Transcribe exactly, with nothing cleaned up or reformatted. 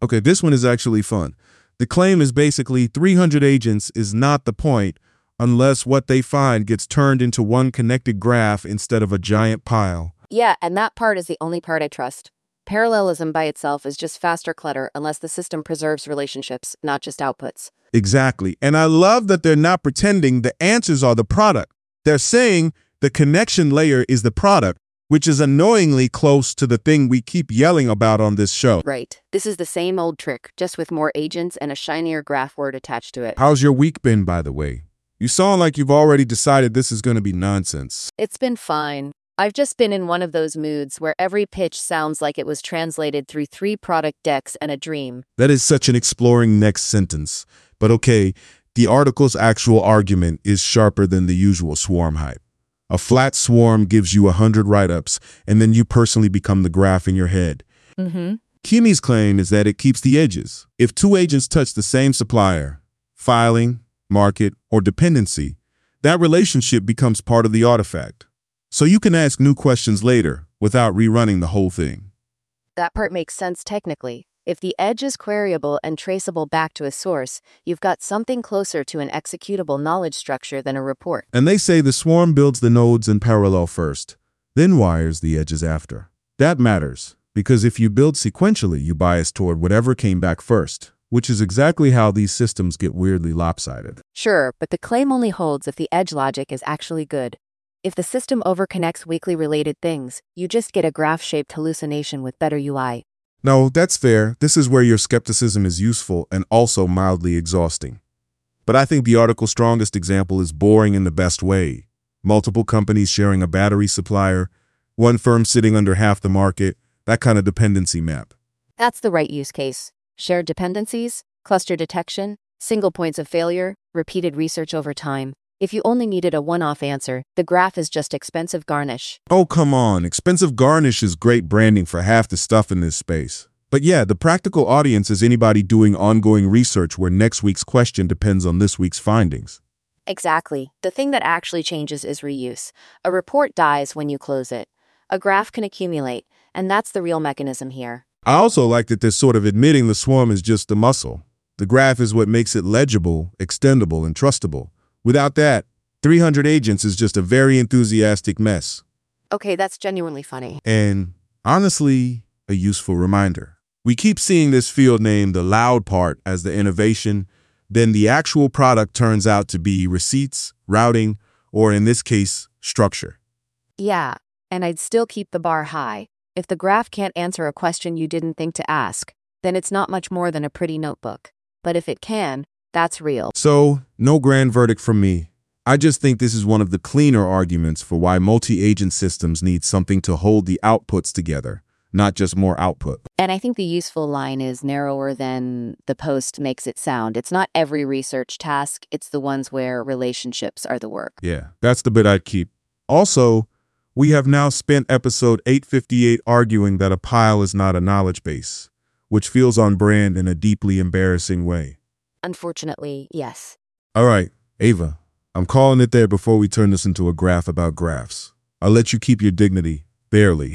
Okay, this one is actually fun. The claim is basically three hundred agents is not the point unless what they find gets turned into one connected graph instead of a giant pile. Yeah, and that part is the only part I trust. Parallelism by itself is just faster clutter unless the system preserves relationships, not just outputs. Exactly. And I love that they're not pretending the answers are the product. They're saying the connection layer is the product, which is annoyingly close to the thing we keep yelling about on this show. Right. This is the same old trick, just with more agents and a shinier graph word attached to it. How's your week been, by the way? You sound like you've already decided this is going to be nonsense. It's been fine. I've just been in one of those moods where every pitch sounds like it was translated through three product decks and a dream. That is such an exploring next sentence. But okay, the article's actual argument is sharper than the usual swarm hype. A flat swarm gives you a hundred write-ups, and then you personally become the graph in your head. Mm-hmm. Kimi's claim is that it keeps the edges. If two agents touch the same supplier, filing, market, or dependency, that relationship becomes part of the artifact. So you can ask new questions later without rerunning the whole thing. That part makes sense technically. If the edge is queryable and traceable back to a source, you've got something closer to an executable knowledge structure than a report. And they say the swarm builds the nodes in parallel first, then wires the edges after. That matters, because if you build sequentially, you bias toward whatever came back first, which is exactly how these systems get weirdly lopsided. Sure, but the claim only holds if the edge logic is actually good. If the system overconnects weakly related things, you just get a graph-shaped hallucination with better U I. No, that's fair. This is where your skepticism is useful and also mildly exhausting. But I think the article's strongest example is boring in the best way. Multiple companies sharing a battery supplier, one firm sitting under half the market, that kind of dependency map. That's the right use case. Shared dependencies, cluster detection, single points of failure, repeated research over time. If you only needed a one-off answer, the graph is just expensive garnish. Oh, come on. Expensive garnish is great branding for half the stuff in this space. But yeah, the practical audience is anybody doing ongoing research where next week's question depends on this week's findings. Exactly. The thing that actually changes is reuse. A report dies when you close it. A graph can accumulate, and that's the real mechanism here. I also like that they're sort of admitting the swarm is just the muscle. The graph is what makes it legible, extendable, and trustable. Without that, three hundred agents is just a very enthusiastic mess. Okay, that's genuinely funny. And honestly, a useful reminder. We keep seeing this field named the loud part as the innovation, then the actual product turns out to be receipts, routing, or in this case, structure. Yeah, and I'd still keep the bar high. If the graph can't answer a question you didn't think to ask, then it's not much more than a pretty notebook. But if it can, that's real. So, no grand verdict from me. I just think this is one of the cleaner arguments for why multi-agent systems need something to hold the outputs together, not just more output. And I think the useful line is narrower than the post makes it sound. It's not every research task, it's the ones where relationships are the work. Yeah, that's the bit I'd keep. Also, we have now spent episode eight fifty-eight arguing that a pile is not a knowledge base, which feels on brand in a deeply embarrassing way. Unfortunately, yes. All right, Ava, I'm calling it there before we turn this into a graph about graphs. I'll let you keep your dignity, barely.